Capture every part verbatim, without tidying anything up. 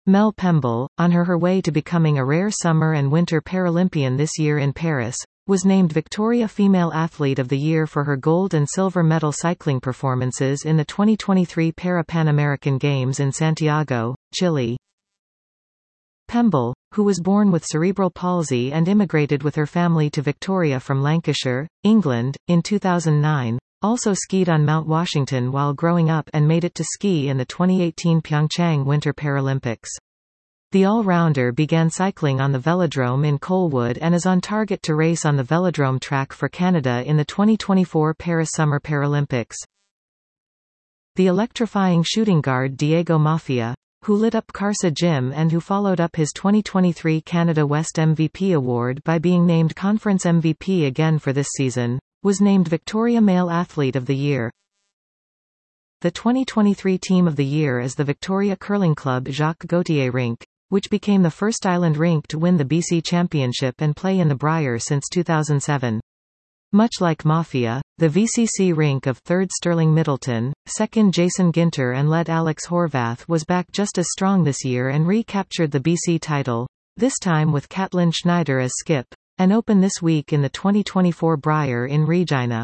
Mel Pemble, on her, her way to becoming a rare summer and winter Paralympian this year in Paris, was named Victoria Female Athlete of the Year for her gold and silver medal cycling performances in the twenty twenty-three Para-Pan American Games in Santiago, Chile. Pemble, who was born with cerebral palsy and immigrated with her family to Victoria from Lancashire, England, in two thousand nine, also skied on Mount Washington while growing up and made it to ski in the twenty eighteen Pyeongchang Winter Paralympics. The all-rounder began cycling on the velodrome in Colwood and is on target to race on the velodrome track for Canada in the twenty twenty-four Paris Summer Paralympics. The electrifying shooting guard Diego Mafia, who lit up Carsa Gym and who followed up his twenty twenty-three Canada West M V P award by being named Conference M V P again for this season, was named Victoria Male Athlete of the Year. The twenty twenty-three Team of the Year is the Victoria Curling Club Jacques Gauthier Rink, which became the first island rink to win the B C Championship and play in the Brier since two thousand seven. Much like Mafia, the V C C rink of third Sterling Middleton, second Jason Ginter and lead Alex Horvath was back just as strong this year and recaptured the B C title, this time with Caitlin Schneider as skip, and open this week in the twenty twenty-four Brier in Regina.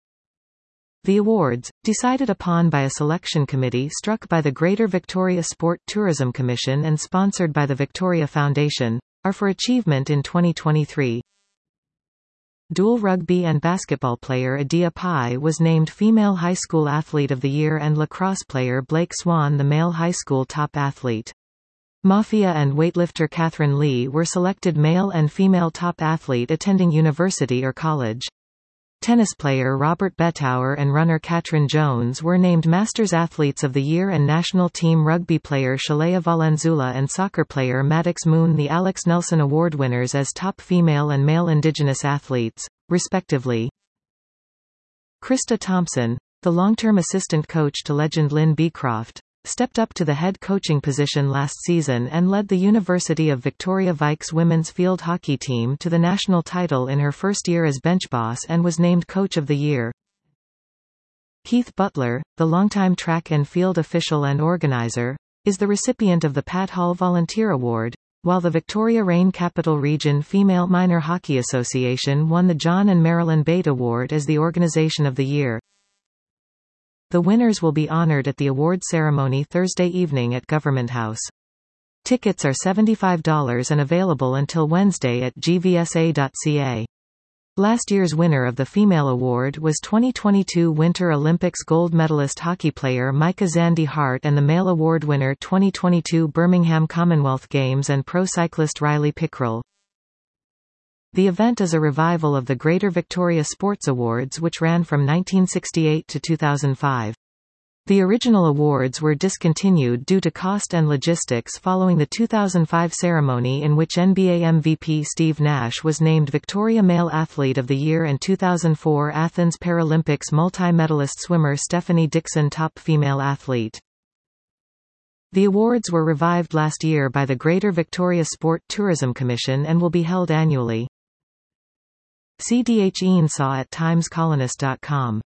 The awards, decided upon by a selection committee struck by the Greater Victoria Sport Tourism Commission and sponsored by the Victoria Foundation, are for achievement in twenty twenty-three. Dual rugby and basketball player Adia Pai was named Female High School Athlete of the Year and lacrosse player Blake Swan the Male High School Top Athlete. Mafia and weightlifter Catherine Lee were selected Male and Female Top Athlete attending university or college. Tennis player Robert Bettauer and runner Katrin Jones were named Masters Athletes of the Year and national team rugby player Shalea Valenzuela and soccer player Maddox Moon the Alex Nelson Award winners as top female and male Indigenous athletes, respectively. Krista Thompson, the long-term assistant coach to legend Lynn Beecroft, stepped up to the head coaching position last season and led the University of Victoria Vikes women's field hockey team to the national title in her first year as bench boss and was named Coach of the Year. Keith Butler, the longtime track and field official and organizer, is the recipient of the Pat Hall Volunteer Award, while the Victoria Rain Capital Region Female Minor Hockey Association won the John and Marilyn Bate Award as the Organization of the Year. The winners will be honored at the award ceremony Thursday evening at Government House. Tickets are seventy-five dollars and available until Wednesday at g v s a dot c a. Last year's winner of the Female Award was twenty twenty-two Winter Olympics gold medalist hockey player Micah Zandy Hart and the male award winner twenty twenty-two Birmingham Commonwealth Games and pro cyclist Riley Pickrell. The event is a revival of the Greater Victoria Sports Awards which ran from nineteen sixty-eight to two thousand five. The original awards were discontinued due to cost and logistics following the two thousand five ceremony in which N B A M V P Steve Nash was named Victoria Male Athlete of the Year and two thousand four Athens Paralympics multi-medalist swimmer Stephanie Dixon Top Female Athlete. The awards were revived last year by the Greater Victoria Sport Tourism Commission and will be held annually. See D H Eansaw at times colonist dot com.